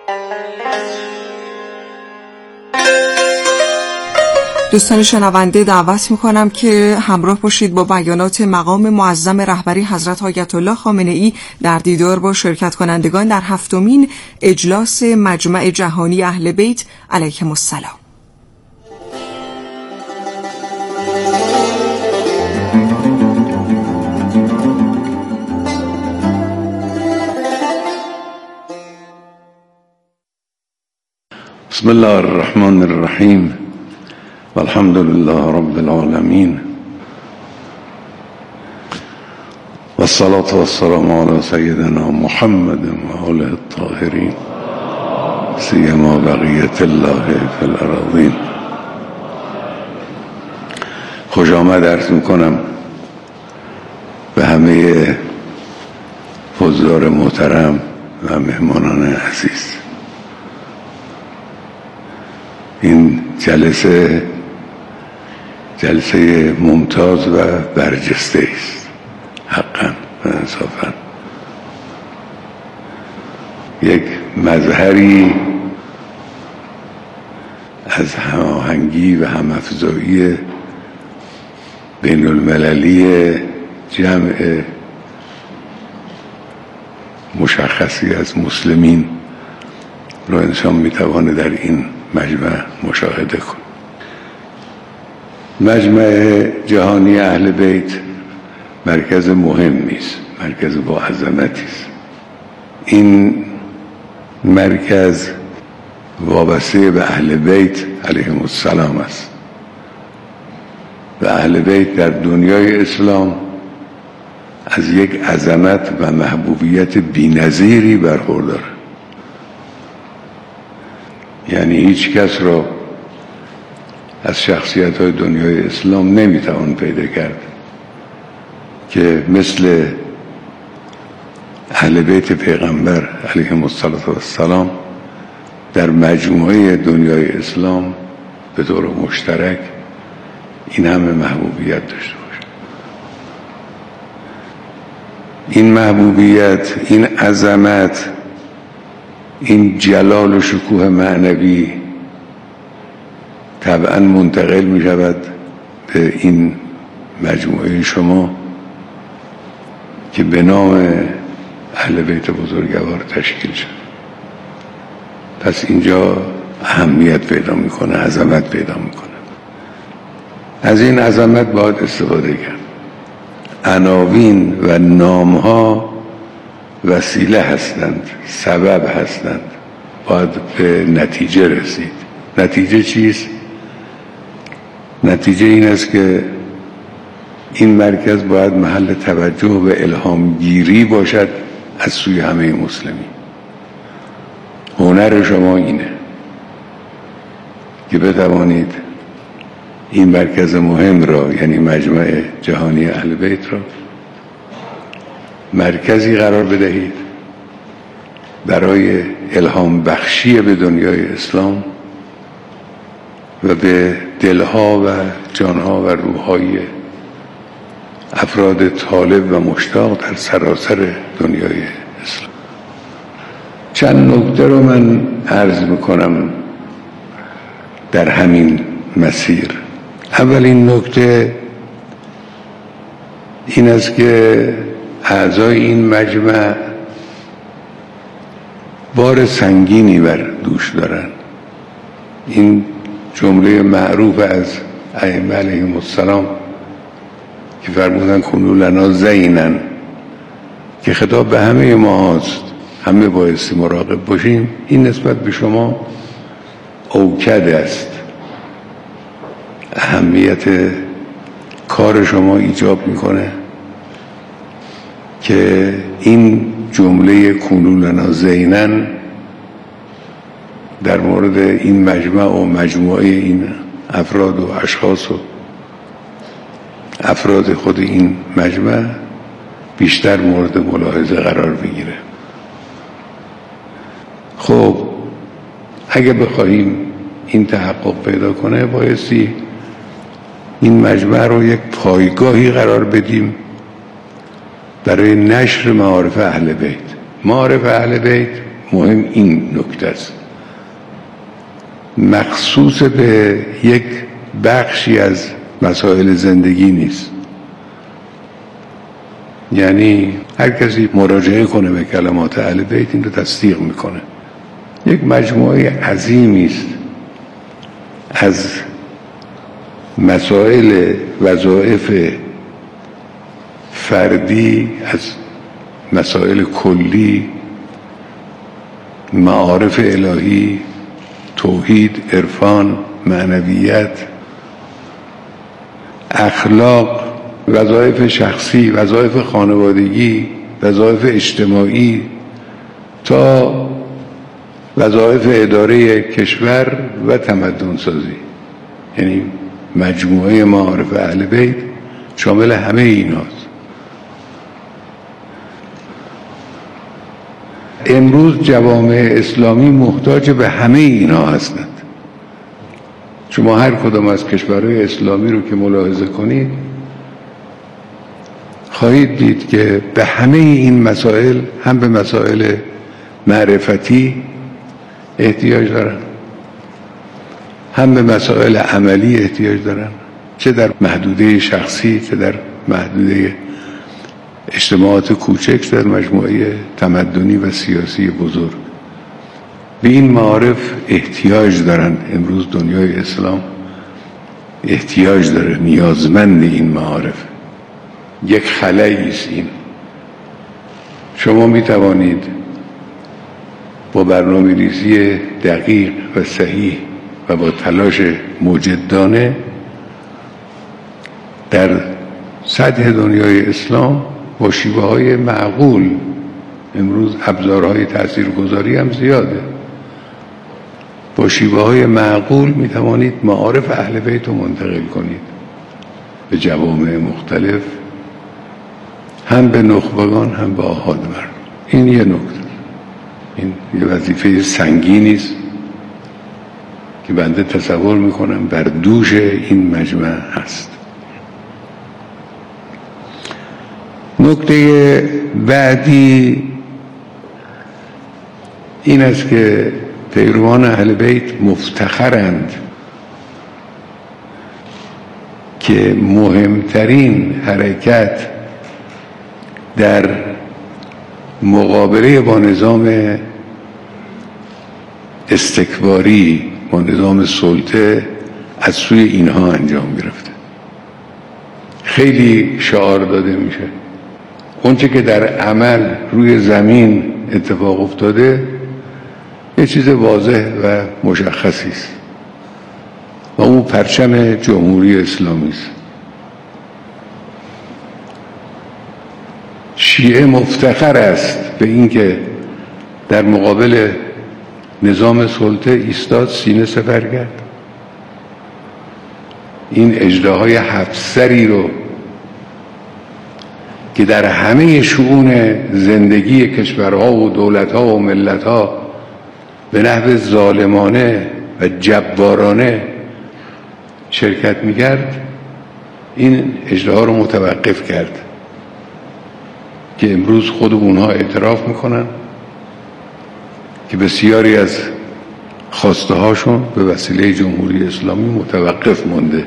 دوستان شنونده دعوت میکنم که همراه باشید با بیانات مقام معظم رهبری حضرت آیت الله خامنه ای در دیدار با شرکت کنندگان در 7مین اجلاس مجمع جهانی اهل بیت علیهم السلام. بسم الله الرحمن الرحیم والحمد لله رب العالمین والصلاة والسلام علی سیدنا محمد و آله الطاهرین سیما بقیة الله فی الارضین. خوش آمد عرض میکنم به همه حضار محترم و مهمانان عزیز. این جلسه ممتاز و برجسته است، حقا و انصافا یک مظهری از هماهنگی و همافزایی بین المللی جمع مشخصی از مسلمین رو انسان میتوانه در این مجمع مشاهده کن. مجمع جهانی اهل بیت مرکز مهمی است، مرکز با عظمتی است. این مرکز وابسته به اهل بیت علیهم السلام است و اهل بیت در دنیای اسلام از یک عظمت و محبوبیت بی‌نظیری برخورداره. یعنی هیچ کس را از شخصیت‌های دنیای اسلام نمیتوان پیدا کرد که مثل اهل بیت پیغمبر علیهم السلام در مجموعه دنیای اسلام به طور مشترک این همه محبوبیت داشته باشه. این محبوبیت، این عظمت، این جلال و شکوه معنوی طبعا منتقل می شود به این مجموعه شما که به نام اهل بیت بزرگوار تشکیل شد. پس اینجا اهمیت پیدا میکنه، عظمت پیدا میکنه. از این عظمت باید استفاده کرد. عناوین و نامها وسیله هستند، سبب هستند، باید به نتیجه رسید. نتیجه چیست؟ نتیجه این است که این مرکز باید محل توجه و الهامگیری باشد از سوی همه مسلمین. هنر شما اینه که بتوانید این مرکز مهم را، یعنی مجمع جهانی اهل بیت را، مرکزی قرار بدهید برای الهام بخشی به دنیای اسلام و به دلها و جانها و روحهای افراد طالب و مشتاق در سراسر دنیای اسلام. چند نکته رو من عرض میکنم در همین مسیر. اولین نکته این است که اعضای این مجمع بار سنگینی بر دوش دارن. این جمله معروف از ائمه علیهم السلام که فرمودن کنوا لنا زینا، که خطاب به همه ما هست، همه بایستی مراقب باشیم. این نسبت به شما اوکد است، اهمیت کار شما ایجاب میکنه که این جمله کنوا لنا زینا در مورد این مجمع و مجموعه این افراد و اشخاص و افراد خود این مجمع بیشتر مورد ملاحظه قرار بگیره. خب اگه بخواهیم این تحقق پیدا کنه بایستی این مجمع رو یک پایگاهی قرار بدیم برای نشر معارف اهل بیت. معارف اهل بیت مهم این نکته است، مخصوص به یک بخشی از مسائل زندگی نیست. یعنی هر کسی مراجعه کنه به کلمات اهل بیت این رو تصدیق میکنه. یک مجموعه عظیمی است از مسائل وظایف فردی، از مسائل کلی، معارف الهی، توحید، عرفان، معنویت، اخلاق، وظایف شخصی، وظایف خانوادگی، وظایف اجتماعی تا وظایف اداره کشور و تمدن سازی. یعنی مجموعه معارف اهل بیت شامل همه ایناست. امروز جوامع اسلامی محتاج به همه اینا هستند. شما هر کدام از کشورهای اسلامی رو که ملاحظه کنید خواهید دید که به همه این مسائل، هم به مسائل معرفتی احتیاج دارن، هم به مسائل عملی احتیاج دارن، چه در محدوده شخصی، چه در محدوده اجتماعات کوچک، چه در مجموعه تمدنی و سیاسی بزرگ. به این معارف احتیاج دارن. امروز دنیای اسلام احتیاج داره، نیازمند این معارف. یک خلایی است این. شما می توانید با برنامه‌ریزی دقیق و صحیح و با تلاش مجدانه در سطح دنیای اسلام با شیوه‌های معقول، امروز ابزارهای تاثیرگذاری هم زیاده، با شیوه‌های معقول می توانید معارف اهل بیت رو منتقل کنید به جوامع مختلف، هم به نخبگان هم به آحاد مردم. این یه نکته، این یه وظیفه سنگینی است که بنده تصور میکنم بر دوش این مجمع هست. نکته بعدی این است که پیروان اهل بیت مفتخرند که مهمترین حرکت در مقابله با نظام استکباری، با نظام سلطه از سوی اینها انجام گرفته. خیلی شعار داده میشه. اونچه که در عمل روی زمین اتفاق افتاده یه چیز واضح و مشخصی است و اون پرچم جمهوری اسلامی است. شیعه مفتخر است به اینکه در مقابل نظام سلطه ایستاد، سینه سپر کرد. این اژدهای 7 سری رو که در همه شؤون زندگی کشورها و دولتها و ملتها به نحو ظالمانه و جبارانه شرکت می‌کرد، این اژدها رو متوقف کرد که امروز خود اونها اعتراف میکنن که بسیاری از خواسته هاشون به وسیله جمهوری اسلامی متوقف مونده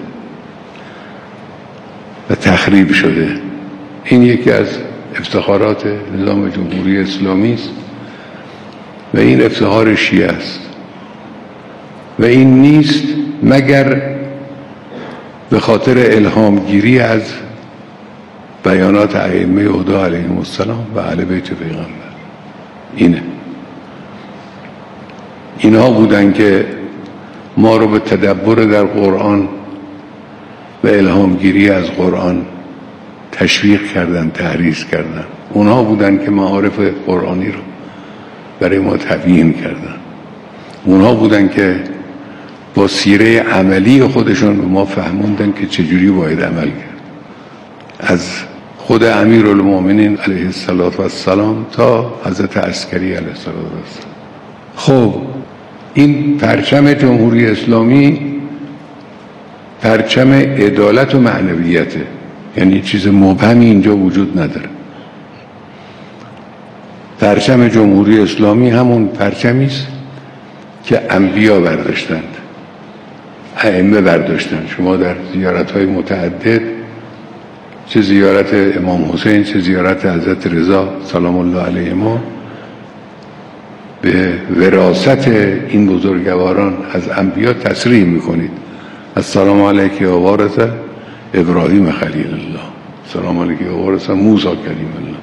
و تخریب شده. این یکی از افتخارات نظام جمهوری اسلامی است و این افتخار شیعه است و این نیست مگر به خاطر الهامگیری از بیانات ائمه هدی علیهم السلام و اهل بیت پیغمبر. اینها بودن که ما رو به تدبر در قرآن و الهامگیری از قرآن تشویق کردن، تحریض کردن. اونها بودن که معارف قرآنی رو برای ما تبیین کردن. اونها بودن که با سیره عملی خودشون به ما فهموندن که چجوری باید عمل کرد، از خود امیرالمومنین علیه السلام تا حضرت عسکری علیه السلام. خب این پرچم جمهوری اسلامی پرچم عدالت و معنویته، یعنی چیز مبهمی اینجا وجود نداره. پرچم جمهوری اسلامی همون پرچمی است که انبیا برداشتند، ائمه برداشتند. شما در زیارت‌های متعدد، چه زیارت امام حسین چه زیارت حضرت رضا سلام الله علیهما، به وراثت این بزرگواران از انبیا تصریح میکنید. السلام علیک یا وارث ابراهیم خلیل الله، السلام علیک یا وارث موسی کلیم الله.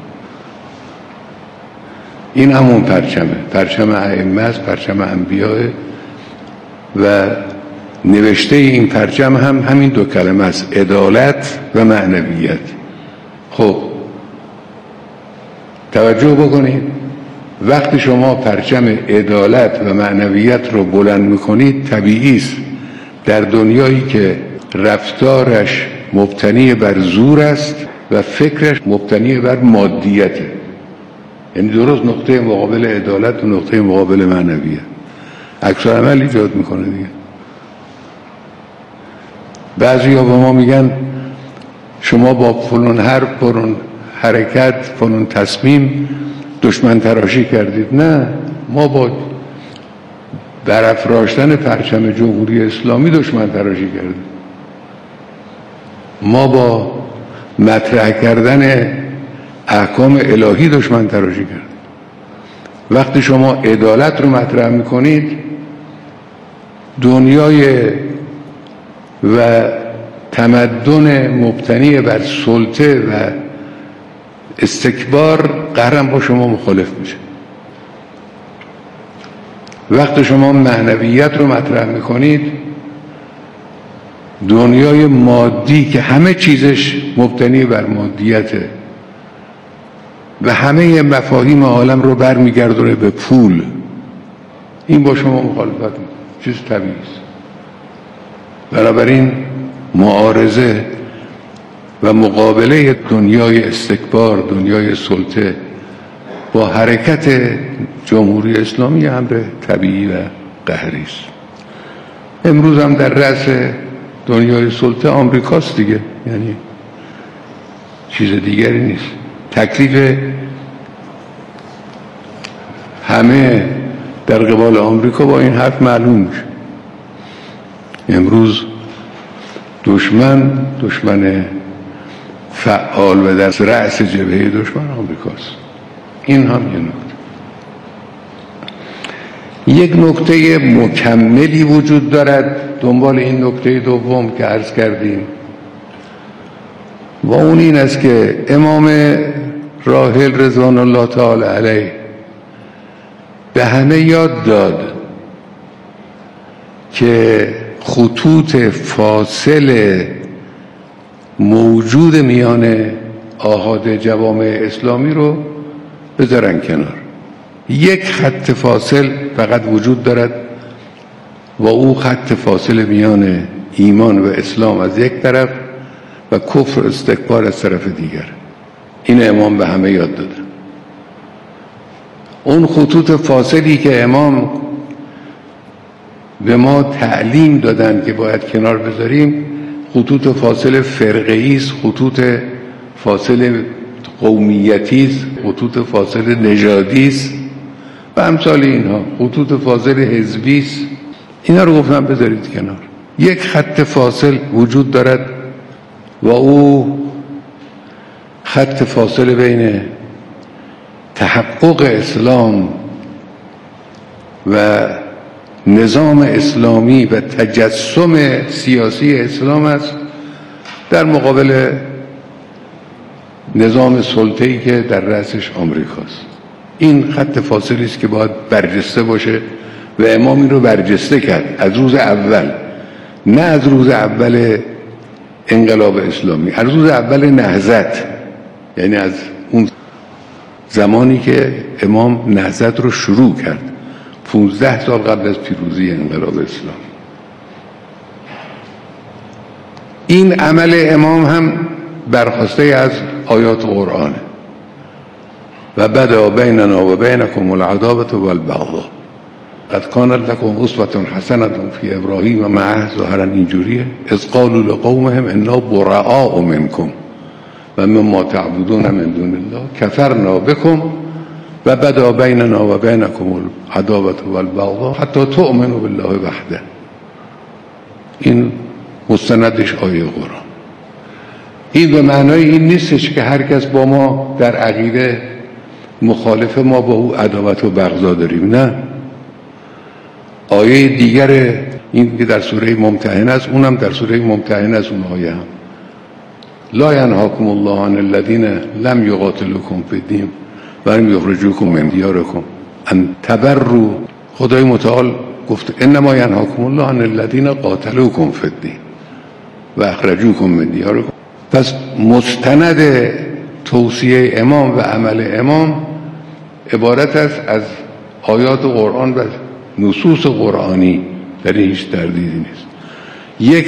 این همون پرچمه، پرچم ائمه است، پرچم انبیاء و نوشته این پرچم هم همین دو کلمه است، عدالت و معنویت. خب توجه بکنید، وقتی شما پرچم عدالت و معنویت رو بلند میکنید، طبیعی است در دنیایی که رفتارش مبتنی بر زور است و فکرش مبتنی بر مادیته، یعنی درست نقطه مقابل عدالت و نقطه مقابل معنویت، عکس العمل ایجاد میکنه دیگه. بعضی ها به ما میگن شما با فلان حرف، فلان حرکت، فلان تصمیم دشمن تراشی کردید. نه، ما با برافراشتن پرچم جمهوری اسلامی دشمن تراشی کردیم. ما با مطرح کردن احکام الهی دشمن تراشی کردیم. وقتی شما عدالت رو مطرح میکنید، دنیای و تمدن مبتنی بر سلطه و استکبار قهرم با شما مخالف میشه. وقتی شما معنویت رو مطرح میکنید، دنیای مادی که همه چیزش مبتنی بر مادیته و همه مفاهیم عالم رو برمیگردونه به پول، این با شما مخالفت میکنه، چیز طبیعی است. بنابراین معارضه و مقابله دنیای استکبار، دنیای سلطه با حرکت جمهوری اسلامی امر طبیعی و قهری است. امروز هم در رأس دنیای سلطه آمریکاست دیگه، یعنی چیز دیگری نیست. تکلیف همه در قبال آمریکا با این حرف معلوم میشه. امروز دشمن فعال و در رأس جبهه دشمن آمریکاست. این هم یک نکته مکملی وجود دارد دنبال این نکته دوم که عرض کردیم، و اون این است که امام راحل رضوان الله تعالی علیه به همه یاد داد که خطوط فاصل موجود میان آحاد جوامع اسلامی رو بذارن کنار. یک خط فاصل فقط وجود دارد و او خط فاصل میان ایمان و اسلام از یک طرف و کفر و استکبار از طرف دیگر. این امام به همه یاد داده. اون خطوط فاصلی که امام به ما تعلیم دادن که باید کنار بذاریم، خطوط فاصل فرقه‌ای است، خطوط فاصل قومیتی است، خطوط فاصل نژادی است و امثال اینها، خطوط فاصل حزبی است. اینا رو گفتم بذارید کنار. یک خط فاصل وجود دارد و او خط فاصل بین تحقق اسلام و نظام اسلامی و تجسم سیاسی اسلام است در مقابل نظام سلطه‌ای که در رأسش آمریکاست. این خط فاصلی است که باید برجسته باشه و امام این رو برجسته کرد از روز اول، نه از روز اول انقلاب اسلامی، از روز اول نهضت، یعنی از اون زمانی که امام نهضت رو شروع کرد 15 سال قبل از پیروزی انقلاب اسلامی. این عمل امام هم برخواسته از آیات قرآنه. و بدا بیننا و بینکم العداوة والبغضاء قد کانت لکم اسوة حسنة فی ابراهیم و معه، ظاهرا اینجوریه، اذ قالوا لقومهم انا براء منکم و مما تعبدون من دون الله کفرنا بکم و بدا بیننا و بینکم العداوة والبغضاء حتی تؤمنوا بالله وحده. این مستندش آیه قرآن. این به معنای این نیستش که هر کس با ما در عقیده مخالف ما با او عداوت و بغضا داریم، نه. آیه دیگر این که در سوره ممتحنه است، اونم در سوره ممتحنه است. اون آیه هم لا ینهاکم الله عن الذین لم یقاتلوکم فی الدین و لم یخرجوکم من دیارکم ان تبروا. خدای متعال گفت انما ینهاکم الله عن الذین قاتلوکم فی الدین و اخرجوکم من دیارکم. پس مستند توصیه امام و عمل امام عبارت است از آیات قرآن و نصوص قرآنی، در این هیچ تردیدی نیست. یک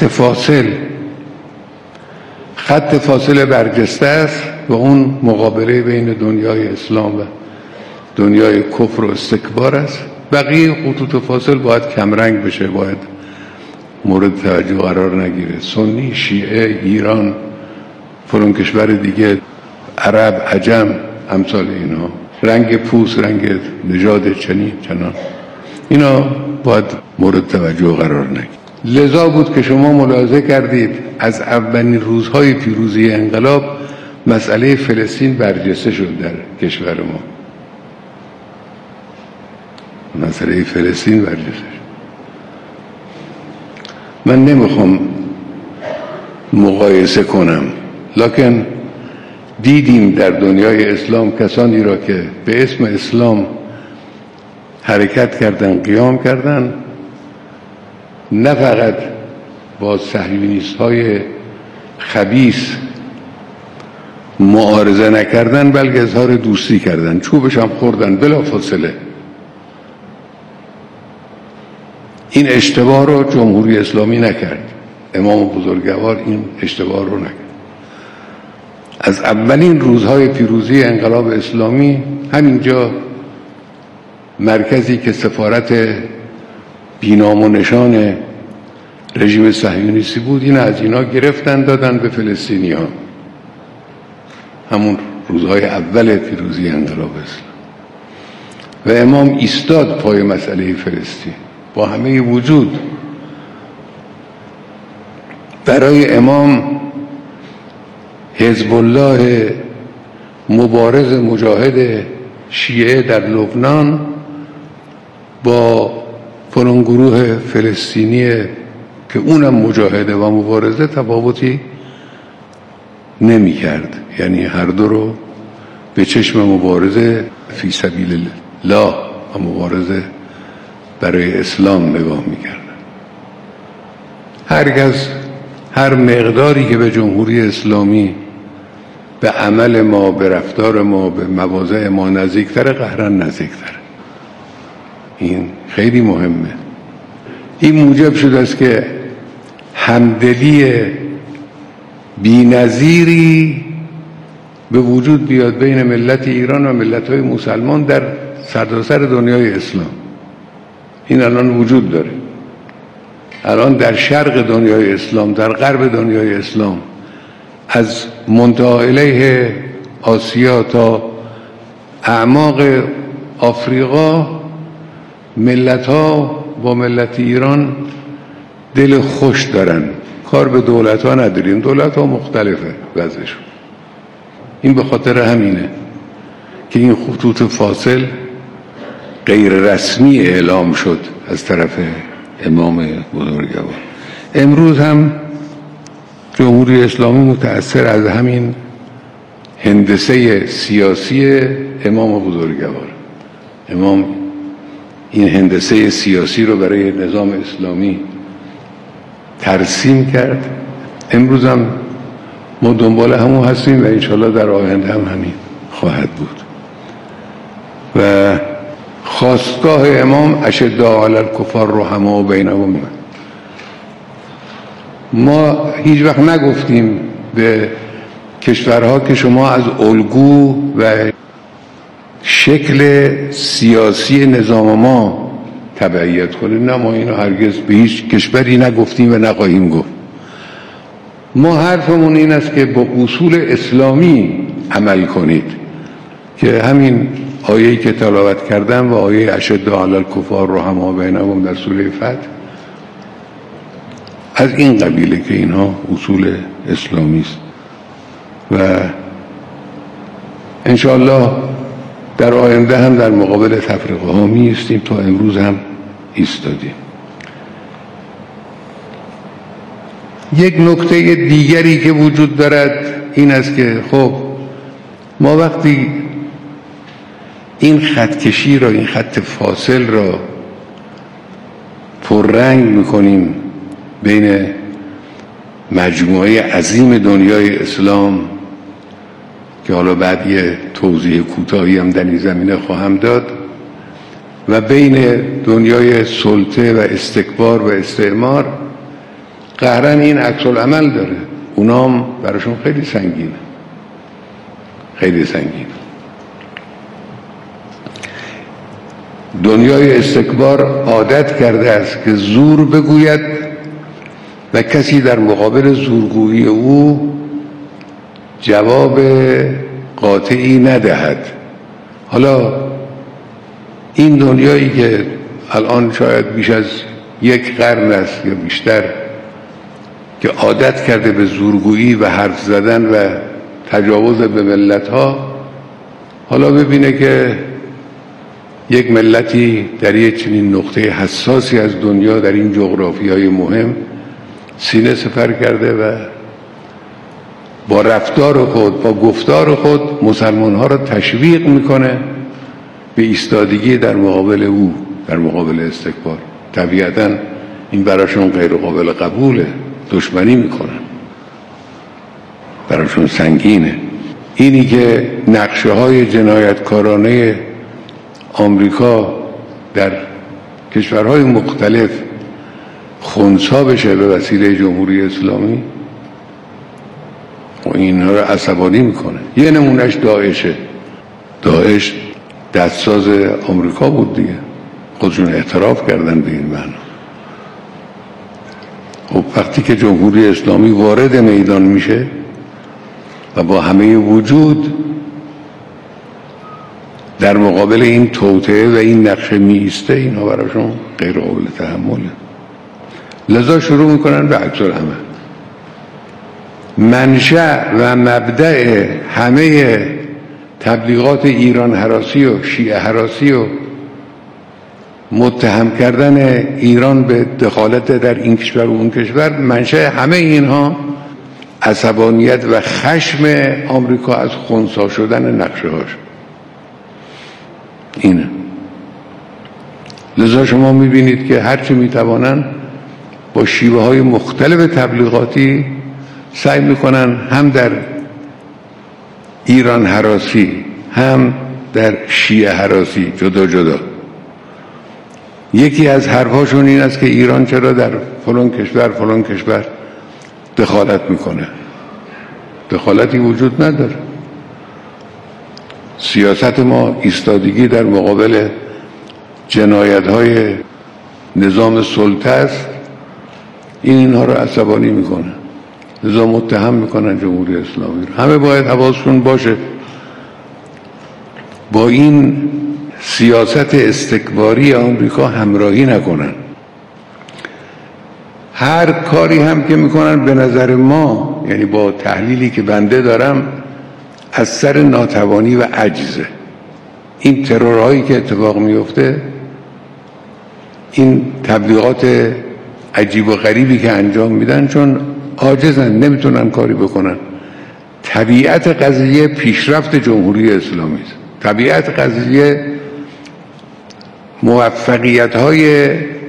خط فاصله برجسته است و اون مقابله بین دنیای اسلام و دنیای کفر و استکبار است. بقیه خطوط فاصل باید کمرنگ بشه، باید مورد توجه قرار نگیره. سنی، شیعه، ایران، فلان کشور دیگه، عرب، عجم، امثال اینا، رنگ پوست، رنگ نژاد چنان، اینا باید مورد توجه قرار نگیره. لذا بود که شما ملاحظه کردید از اولین روزهای پیروزی انقلاب مسئله فلسطین برجسته شد در کشور ما. مسئله فلسطین برجسته شد. من نمیخوام مقایسه کنم، لکن دیدیم در دنیای اسلام کسانی را که به اسم اسلام حرکت کردن، قیام کردن، نه فقط با صهیونیست های خبیث معارضه نکردن، بلکه اظهار دوستی کردن، چوبش هم خوردن بلا فاصله. این اشتباه رو جمهوری اسلامی نکرد، امام بزرگوار این اشتباه رو نکرد. از اولین روزهای پیروزی انقلاب اسلامی همینجا مرکزی که سفارت بینام و نشان رژیم صهیونیستی بود، این از اینا گرفتن دادن به فلسطینی ها. همون روزهای اول پیروزی انقلاب اسلام و امام ایستاد پای مسئله فلسطین با همه وجود. برای امام حزب الله مبارز مجاهد شیعه در لبنان با فلان گروه فلسطینی که اونم مجاهده و مبارزه تفاوتی نمی کرد. یعنی هر دو رو به چشم مبارزه فی سبیل الله و مبارزه برای اسلام نگاه می کرد. هرگز هر مقداری که به جمهوری اسلامی، به عمل ما، به رفتار ما، به مواضع ما نزدیکتره، قهرن نزدیکتره. این خیلی مهمه. این موجب شده است که همدلی بی‌نظیری به وجود بیاد بین ملت ایران و ملت‌های مسلمان در سرتاسر دنیای اسلام. این الان وجود داره. الان در شرق دنیای اسلام، در غرب دنیای اسلام، از منتهی الیه آسیا تا اعماق آفریقا، ملت‌ها با ملت ایران دل خوش دارن. کار به دولت‌ها نداریم، دولت‌ها مختلفه وضعشون. این به خاطر همینه که این خطوط فاصل غیر رسمی اعلام شد از طرف امام بزرگوار. امروز هم جمهوری اسلامی متأثر از همین هندسه سیاسی امام بزرگوار. امام این هندسه سیاسی رو برای نظام اسلامی ترسیم کرد. امروز هم ما دنبال همون هستیم و انشالله در آینده هم همین خواهد بود. و خواستگاه امام اشداء علی الکفار رحماء بینهم. ما هیچ وقت نگفتیم به کشورها که شما از الگو و شکل سیاسی نظام ما تبعیت کنید. نه، ما اینو هرگز به هیچ کشوری نگفتیم و نخواهیم گفت. ما حرفمون این است که با اصول اسلامی عمل کنید، که همین آیه‌ای که تلاوت کردم و آیه اشد علی الکفار رحماء بینهم در سوره فتح از این قبیله که اینها اصول اسلامی است و انشاءالله در آینده هم در مقابل تفرقه ها می ایستیم. تا امروز هم ایستادیم. یک نکته دیگری که وجود دارد این است که خب ما وقتی این خطکشی را، این خط فاصل را پررنگ میکنیم بین مجموعه عظیم دنیای اسلام که حالا بعد یه توضیح کوتاهی هم در این زمینه خواهم داد و بین دنیای سلطه و استکبار و استعمار، قهراً این عکس العمل داره. اونام براشون خیلی سنگینه، خیلی سنگینه. دنیای استکبار عادت کرده است که زور بگوید و کسی در مقابل زورگویی او جواب قاطعی ندهد. حالا این دنیایی که الان شاید بیش از یک قرن است یا بیشتر که عادت کرده به زورگویی و حرف زدن و تجاوز به ملت‌ها، حالا ببینه که یک ملتی در یک چنین نقطه حساسی از دنیا در این جغرافیای مهم سینه سپر کرده و با رفتار خود، با گفتار خود مسلمان‌ها را تشویق میکنه به ایستادگی در مقابل او، در مقابل استکبار. طبیعتاً این براشون غیر قابل قبوله، دشمنی میکنن، براشون سنگینه. اینی که نقشه های جنایتکارانه آمریکا در کشورهای مختلف خنثی بشه به وسیله جمهوری اسلامی و اینها رو عصبانی میکنه. یه نمونهش داعشه. داعش دستساز آمریکا بود دیگه، خودشون اعتراف کردن به این معنا. خب وقتی که جمهوری اسلامی وارد میدان میشه و با همه وجود در مقابل این توطئه و این نقشه میسته، اینها براشون غیر قابل تحمله. لذا شروع میکنن به عکس العمل. منشأ و مبدأ همه تبلیغات ایران هراسی و شیعه هراسی و متهم کردن ایران به دخالت در این کشور و اون کشور، منشأ همه اینها عصبانیت و خشم آمریکا از خنثی شدن نقشه هاش اینه. لذا شما میبینید که هرچی میتوانن با شیوه های مختلف تبلیغاتی سعی میکنن هم در ایران هراسی هم در شیعه هراسی جدا جدا. یکی از حرفاشون این است که ایران چرا در فلان کشور دخالت میکنه. دخالتی وجود نداره. سیاست ما ایستادگی در مقابل جنایت‌های نظام سلطه است. اینها رو عصبانی میکنه، لذا متهم میکنن جمهوری اسلامی رو. همه باید حواسشون باشه با این سیاست استکباری آمریکا همراهی نکنن. هر کاری هم که میکنن به نظر ما، یعنی با تحلیلی که بنده دارم، از سر ناتوانی و عجزه. این ترورهایی که اتفاق میفته، این تبلیغات عجیب و غریبی که انجام میدن، چون عاجزن، نمیتونن کاری بکنن. طبیعت قضیه پیشرفت جمهوری اسلامی است. طبیعت قضیه موفقیت‌های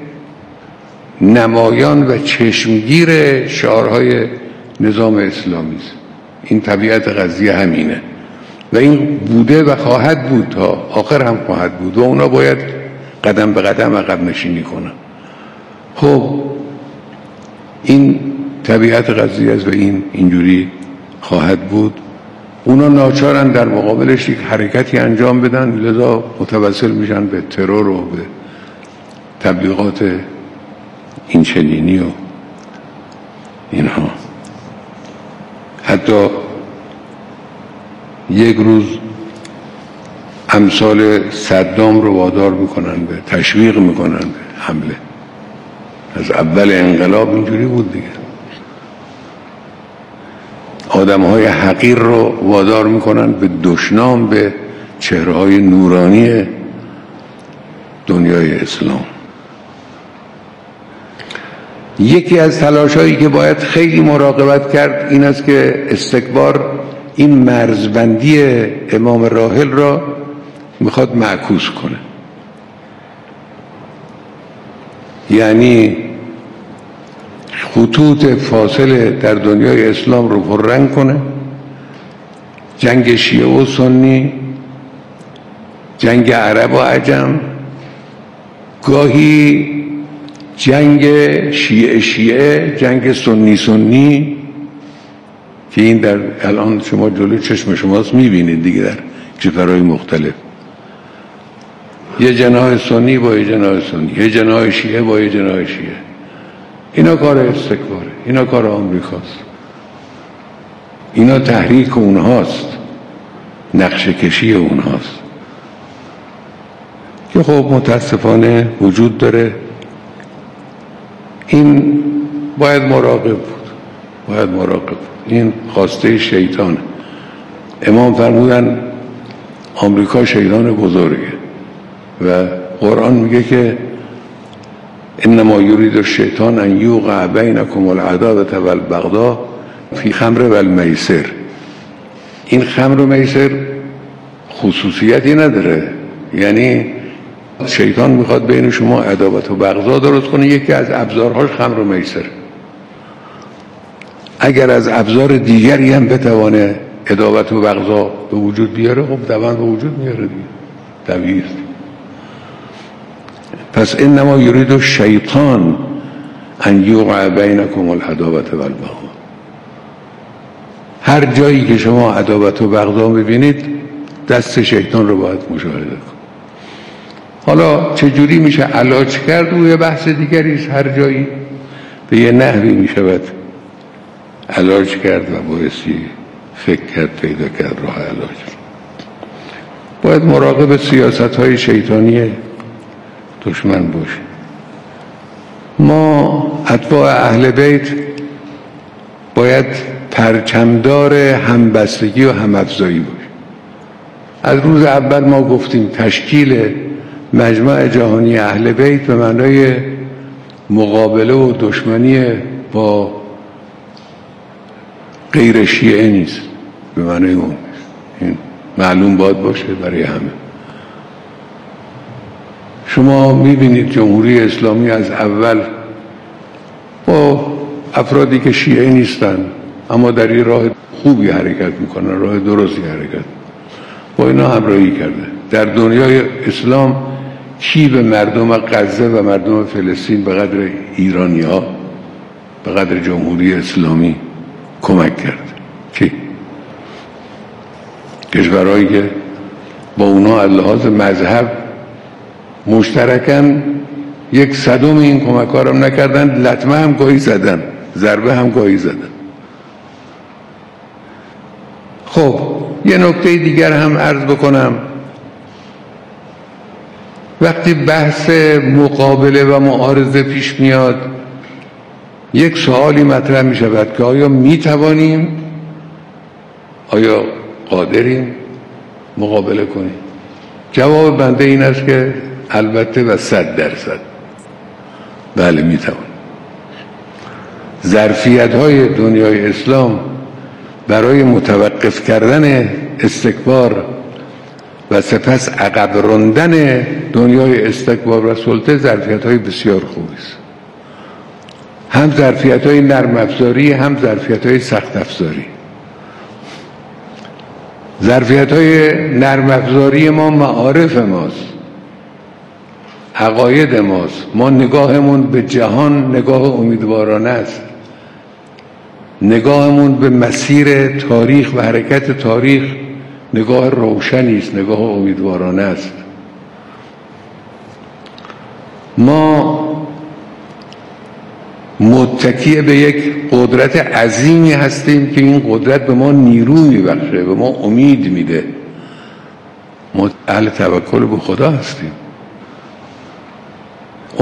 نمایان و چشمگیر شعارهای نظام اسلامی است. این طبیعت قضیه همینه و این بوده و خواهد بود، تا آخر هم خواهد بود و اونا باید قدم به قدم عقب نشینی کنن. خب این طبیعت قضیه است و اینجوری خواهد بود. اونا ناچارن در مقابلش یک حرکتی انجام بدن، لذا متوسل میشن به ترور و به تبلیغات این چنینی و اینها. حتی یک روز امثال صدام رو وادار میکنن به تشویق میکنن به حمله. از اول انقلاب اینجوری بود دیگه. آدم‌های حقیر رو وادار میکنن به دشنام به چهره‌های نورانی دنیای اسلام. یکی از تلاش‌هایی که باید خیلی مراقبت کرد این است که استکبار این مرزبندی امام راحل را میخواد معکوس کنه، یعنی خطوط فاصله در دنیای اسلام رو پررنگ کنه. جنگ شیعه و سنی، جنگ عرب و عجم، گاهی جنگ شیعه، جنگ سنی که این در الان شما جلوی چشم شماست میبینید دیگه در کشورهای مختلف. یه جناح سنی با یه جناح سنی، یه جناح شیعه با یه جناح شیعه. اینا کار استکباره، اینا کار آمریکاست، اینا تحریک اونهاست، نقشه کشی اونهاست که خب متاسفانه وجود داره. این باید مراقب بود. این خواسته شیطانه. امام فرمودن آمریکا شیطان بزرگه و قرآن میگه که انما یرید الشیطان ان یوقع بینکم العداوة والبغضاء فی الخمر والمیسر. این خمر و میسر خصوصیتی نداره، یعنی شیطان میخواد بین شما عداوت و بغضا درست کنه. یکی از ابزارهاش خمر و میسر. اگر از ابزار دیگری هم بتوانه عداوت و بغضا به وجود بیاره، خب طبعا به وجود میاره دیگه، طبیعی است. پس انما یرید الشیطان ان یوقع بینکم العداوة والبغضاء. هر جایی که شما عداوت و بغضا ببینید دست شیطان رو باید مشاهده کنید. حالا چجوری میشه علاج کرد و یه بحث دیگری است. هر جایی به یه نحوی میشود علاج کرد و بایستی فکر کرد، پیدا کرد راه علاج. باید مراقب سیاست‌های شیطانی دشمن باشیم. ما اتباع اهل بیت باید پرچمدار همبستگی و همافزایی باشیم. از روز اول ما گفتیم تشکیل مجمع جهانی اهل بیت به معنای مقابله و دشمنی با غیر شیعه نیست، به معنای اون. این معلوم باید باشه برای همه. شما میبینید جمهوری اسلامی از اول با افرادی که شیعه نیستن اما در این راه خوبی حرکت میکنن، راه درستی حرکت، با اینا همراهی کرده. در دنیای اسلام کی به مردم غزه و مردم فلسطین به قدر ایرانی ها، به قدر جمهوری اسلامی کمک کرد؟ کی؟ کشورهایی که با اونا از لحاظ مذهب مشترکاً 1/100 این کمک ها رو نکردن، لطمه هم گاهی زدن، ضربه هم گاهی زدن. خب یه نکته دیگر هم عرض بکنم. وقتی بحث مقابله و معارضه پیش میاد یک سوالی مطرح می شود که آیا می توانیم، آیا قادریم مقابله کنیم؟ جواب بنده این است که البته و 100%. بله می توانیم. ظرفیت های دنیای اسلام برای متوقف کردن استکبار و سپس عقب راندن دنیای استکبار و سلطه ظرفیت های بسیار خوبی است. هم ظرفیت های نرم افزاری، هم ظرفیت های سخت افزاری. ظرفیت های نرم افزاری ما معارف ماست، عقاید ماست. ما نگاهمون به جهان نگاه امیدوارانه است. نگاهمون به مسیر تاریخ و حرکت تاریخ نگاه روشنی است، نگاه امیدوارانه است. ما متکی به یک قدرت عظیمی هستیم که این قدرت به ما نیرو میبخشه، به ما امید میده. ما اهل توکل به خدا هستیم.